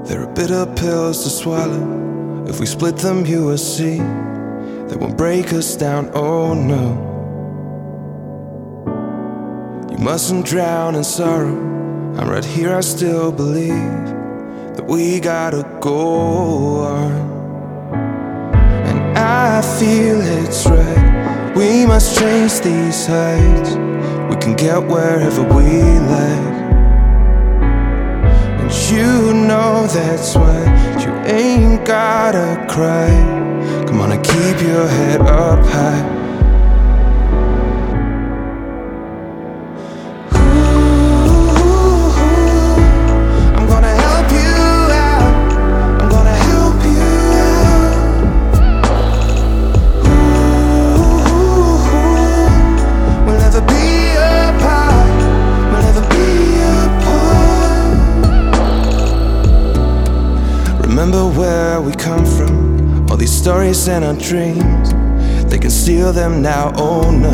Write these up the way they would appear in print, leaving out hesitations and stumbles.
There are bitter pills to swallow. If we split them, you will see they won't break us down, oh no. You mustn't drown in sorrow. I'm right here, I still believe that we gotta go on. And I feel it's right, we must chase these heights. We can get wherever we like. And you know that's why you ain't gotta cry. Come on and keep your head up high. Remember where we come from, all these stories and our dreams. They can steal them now, oh no.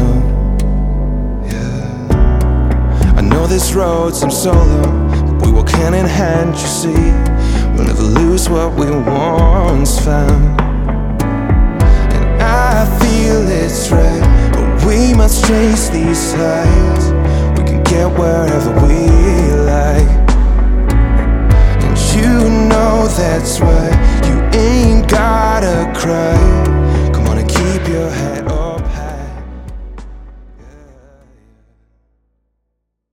Yeah. I know this road seems so long, but we walk hand in hand, you see. We'll never lose what we once found. And I feel it's right, but we must chase these heights. We can get wherever we like. You know that's why